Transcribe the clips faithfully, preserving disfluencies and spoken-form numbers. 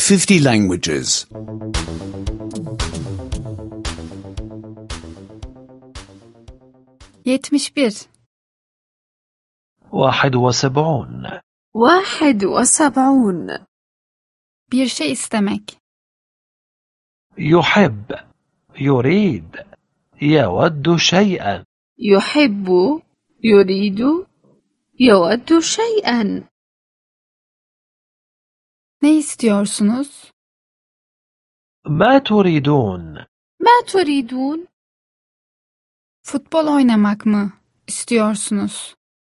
fifty languages. yetmiş bir. واحد وسبعون. واحد وسبعون. Bir şey istemek. يحب، يريد، يود شيئا. يحب، يريد، يود شيئا. Ne istiyorsunuz? ما تريدون؟ ما تريدون؟ Futbol oynamak mı istiyorsunuz?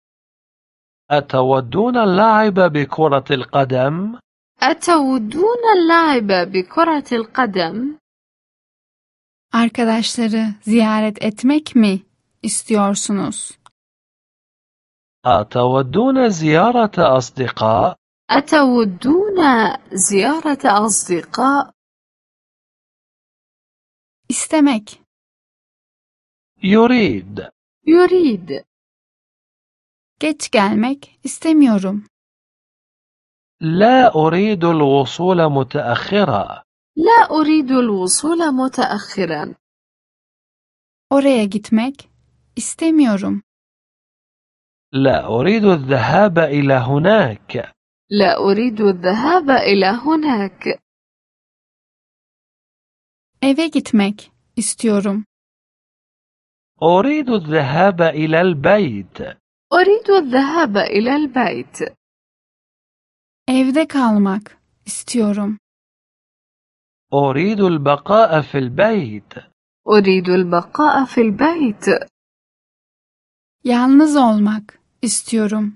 أتودون اللعب بكرة القدم؟ أتودون اللعب بكرة القدم؟ Arkadaşları ziyaret etmek mi istiyorsunuz? أتودون زيارة أصدقاء؟ أتودون زيارة أصدقاء؟ İstemek. يريد. يريد. Geç gelmek istemiyorum. لا أريد الوصول متأخرا. لا أريد الوصول متأخرا. Oraya gitmek istemiyorum. لا أريد الذهاب إلى هناك. لا أريد الذهاب إلى هناك. Eve gitmek istiyorum. أريد الذهاب إلى البيت. أريد الذهاب إلى البيت. Evde kalmak istiyorum. أريد البقاء في البيت. أريد البقاء في البيت. Yalnız olmak istiyorum.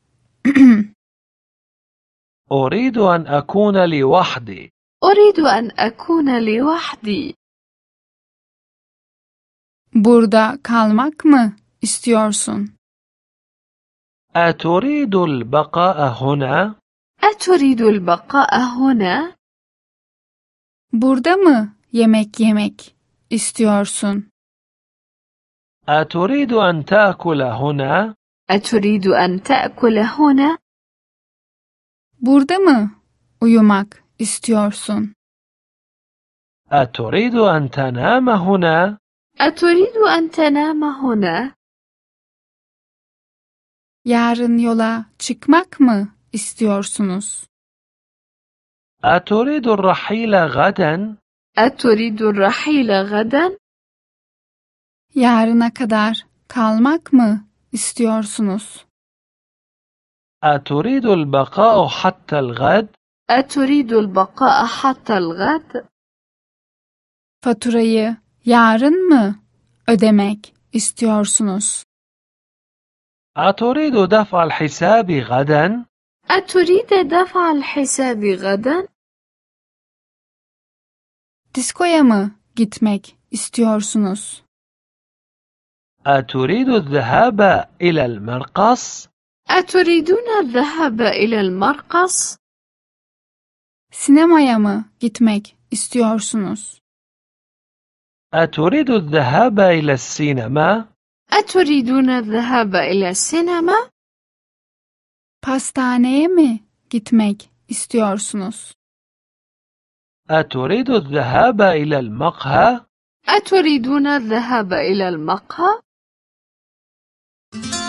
أريد أن أكون لوحدي. أريد أن أكون لوحدي. Burada kalmak mı istiyorsun? أتريد البقاء هنا؟ أتريد البقاء هنا؟ Burada mı yemek yemek istiyorsun? أتريد أن تأكل هنا؟ أتريد أن تأكل هنا؟ Burada mı uyumak istiyorsun? أتريد أن تنام هنا؟ أتريد أن تنام هنا؟ Yarın yola çıkmak mı istiyorsunuz? أتريد الرحيل غدا؟ أتريد الرحيل غدا؟ Yarına kadar kalmak mı istiyorsunuz? أتريد البقاء حتى الغد؟ أتريد البقاء حتى الغد؟ Faturayı yarın mı ödemek istiyorsunuz? أتريد دفع الحساب غدا؟ أتريد دفع الحساب غدا؟ Diskoya mı gitmek istiyorsunuz? أتريد الذهاب إلى المرقص؟ أتريدون الذهاب إلى المرقص؟ Sinemaya mı gitmek istiyorsunuz? أتريد الذهاب إلى السينما؟ أتريدون الذهاب إلى السينما؟ Pastaneye mi gitmek istiyorsunuz? أتريد الذهاب إلى المقهى؟ أتريدون الذهاب إلى المقهى؟